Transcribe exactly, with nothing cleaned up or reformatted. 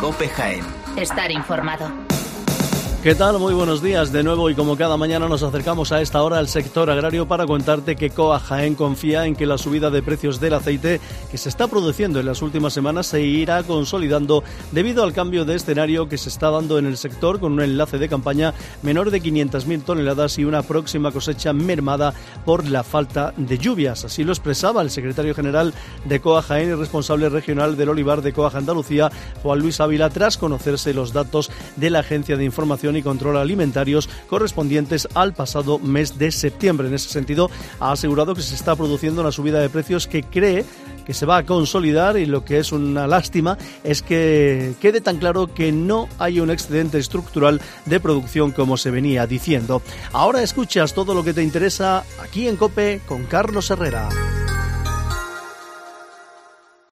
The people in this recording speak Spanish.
COPE Jaén. Estar informado. ¿Qué tal? Muy buenos días de nuevo y como cada mañana nos acercamos a esta hora al sector agrario para contarte que C O A Jaén confía en que la subida de precios del aceite que se está produciendo en las últimas semanas se irá consolidando debido al cambio de escenario que se está dando en el sector con un enlace de campaña menor de quinientas mil toneladas y una próxima cosecha mermada por la falta de lluvias. Así lo expresaba el secretario general de C O A Jaén y responsable regional del olivar de Coag Andalucía, Juan Luis Ávila, tras conocerse los datos de la Agencia de Información y Control Alimentarios correspondientes al pasado mes de septiembre. En ese sentido, ha asegurado que se está produciendo una subida de precios que cree que se va a consolidar y lo que es una lástima es que quede tan claro que no hay un excedente estructural de producción como se venía diciendo. Ahora escuchas todo lo que te interesa aquí en COPE con Carlos Herrera.